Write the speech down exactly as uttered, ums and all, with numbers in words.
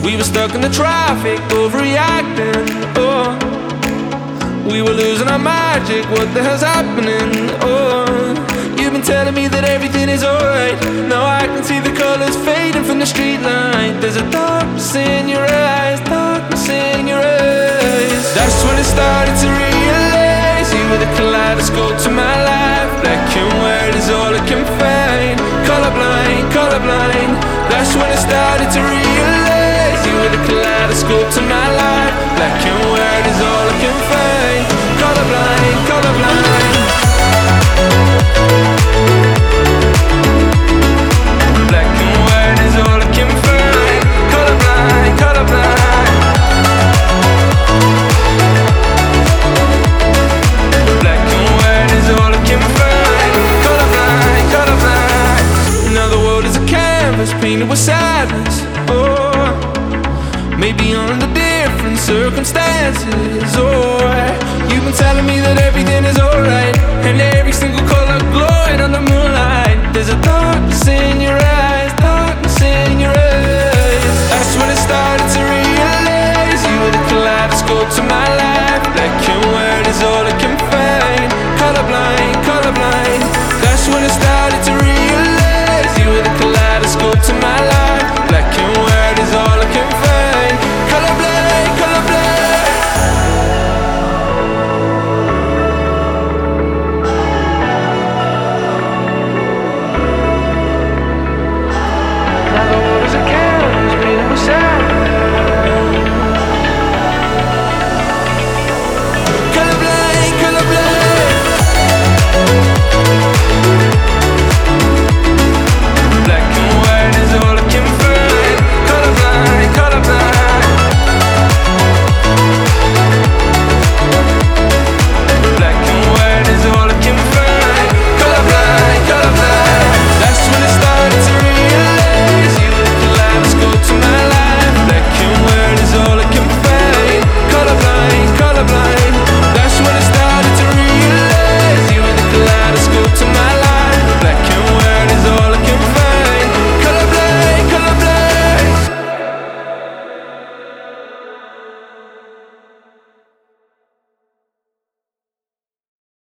We were stuck in the traffic, overreacting, oh. We were losing our magic, what the hell's happening, oh. You've been telling me that everything is alright. Now I can see the colors fading from the street light. There's a darkness in your eyes, darkness in your eyes. That's when it started to realize you were the kaleidoscope to my life. Black and white is all I can find. Colorblind, colorblind. That's when it started to realize you were the kaleidoscope to my life. Black and white is all I can find. Colorblind, colorblind. Black and white is all I can find. Colorblind, colorblind. Black and white is all I can find. Colorblind, colorblind. Now the world is a canvas painted with sadness, oh. Maybe under different circumstances, oh. You've been telling me that everything is alright, and every single color glowing on the moonlight. There's a darkness in your eyes.